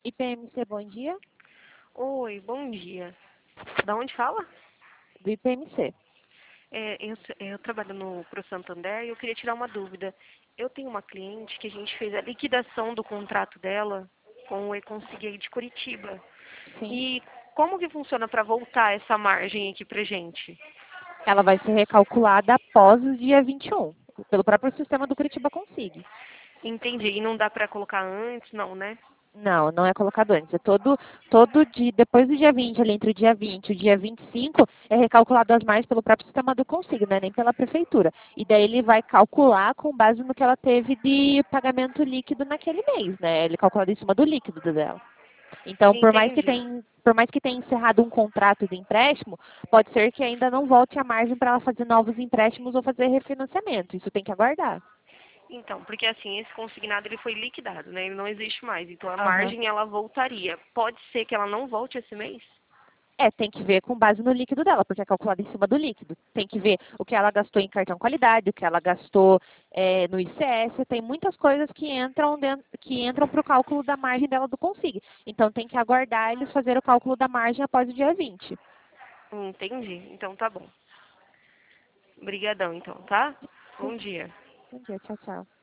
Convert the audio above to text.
IPMC, bom dia. Oi, bom dia. Da onde fala? Do IPMC. Eu trabalho no Pro Santander e eu queria tirar uma dúvida. Eu tenho uma cliente que a gente fez a liquidação do contrato dela com o E-Consig aí de Curitiba. Sim. E como que funciona para voltar essa margem aqui pra gente? Ela vai ser recalculada após o dia 21, pelo próprio sistema do Curitiba Consig. Entendi. E não dá para colocar antes, não, né? Não, não é colocado antes. É todo dia, depois do dia 20, ali entre o dia 20 e o dia 25, é recalculado as margens pelo próprio sistema do Consig, não é nem pela prefeitura. E daí ele vai calcular com base no que ela teve de pagamento líquido naquele mês, né? Ele calcula em cima do líquido dela. Então, Entendi. por mais que tenha encerrado um contrato de empréstimo, pode ser que ainda não volte a margem para ela fazer novos empréstimos ou fazer refinanciamento. Isso tem que aguardar. Então, porque assim, esse consignado ele foi liquidado, né? Ele não existe mais. Então a Aham. margem ela voltaria. Pode ser que ela não volte esse mês? É, tem que ver com base no líquido dela, porque é calculado em cima do líquido. Tem que ver o que ela gastou em cartão qualidade, o que ela gastou no ICS. Tem muitas coisas que entram para o cálculo da margem dela do Consig. Então tem que aguardar eles fazer o cálculo da margem após o dia 20. Entendi. Então tá bom. Obrigadão, então, tá? Bom dia. Bom dia, tchau, tchau.